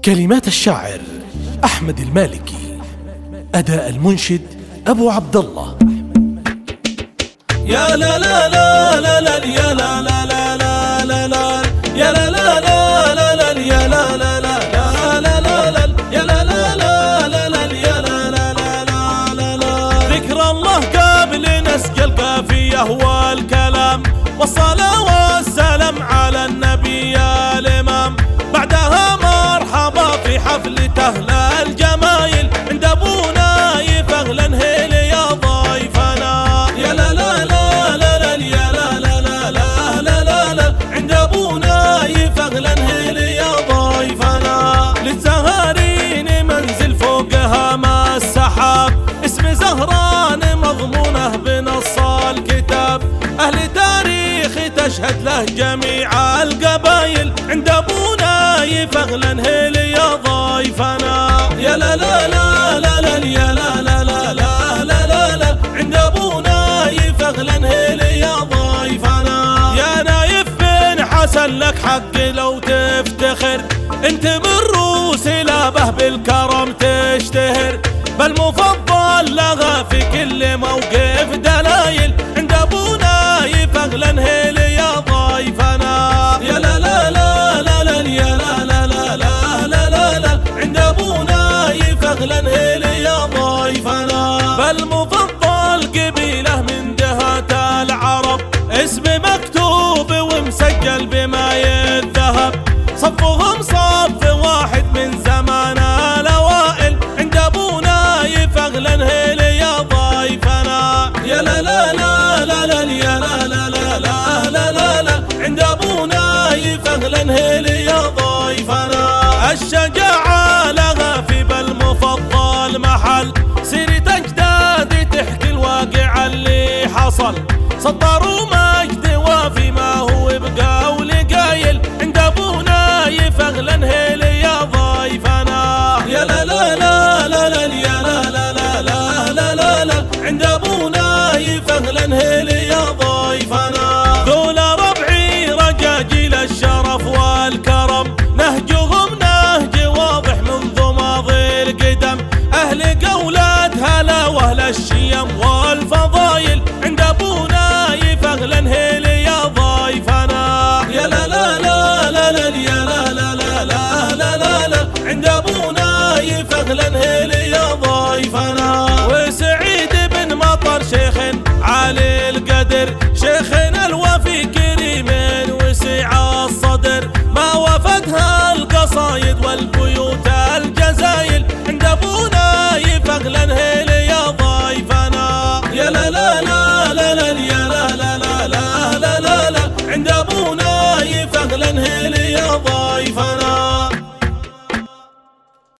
كلمات الشاعر أحمد المالكي، أداء المنشد أبو عبد الله. يا لا لا لا لا لا يا لا لا لا لا لا لا يا لا لا لا لا لا يا لا لا لا لا لا لا يا لا لا لا لا لا يا لا لا لا لا لا. ذكر الله قبل نسق القافية والكلام، والصلاة والسلام على النبي يا الإمام. بعدها مرحبا في حفلة أهل الجمايل عند أبونا يفغل انهيل يا ضيفنا. يا لا لا لا لا لا يا لا لا لا لا لا لا لا عند أبونا يفغل انهيل يا ضيفنا. للزهرين منزل فوقها ما السحاب، اسم زهران مضمونه بنص الكتاب. أهل تاريخ تشهد له جميع القبايل عند أبونا يفغل انهيل يا ضيفنا. يا لا لا لا لا لا يا لا لا لا لا لا لا لا عند أبونا يفغل انهيل يا ضيفنا. يا نايف بن حسن لك حق لو تفتخر، انت من روس لابه بالكرم تشتهر. بل مفضل لها في كل موقف دلايل عند أبونا يفغل انهيل يا ضيفنا. يا لا لا لا لا لا يا لا لا لا لا لا لا لا عند أبونا يفغل انهيل يا ضيفنا. بل مفضل قبيله من دهات العرب، اسم مكتوب ومسجل بماء الذهب. صفهم صف واحد من زمان الأوائل عند أبونا يفغل انهيل يا ضيفنا. يا لا لا لا لا لا يا لا لا لا لا لا لا لا عند أبونا يفغل انهيل يا ضيفنا. الشجاعة لها في بالمفضل محل، سيرة أجدادي تحكي الواقع اللي حصل. سطروا مجد وفي ما هو بقول قايل عند أبونا يفغل انهيل يا ضيفنا. يا لا لا لا لا لا يا لا لا لا لا لا لا لا عند أبونا يفغل انهيل يا ضيفنا. ذول ربعي رجاجيل الشرف والكرم، نهجهم نهج واضح منذ ماضي القدم. أهل قولات هلا وأهل الشيم والفضايل عند أبونا يفغل انهيل يا ضيفنا. يا لا لا لا لا لا يا لا لا لا لا لا لا لا عند أبونا يفغل انهيل يا ضيفنا. وسعيد بن مطر شيخ عالي القدر، شيخنا الوفي كريم وسع الصدر. ما وفدها القصايد والبيوت الجزايل عند أبونا يفغل انهيل يا ضيفنا. يا لا لا لا لا لا يا لا لا لا لا لا لا عند أبونا يفغل انهيل يا ضيفنا.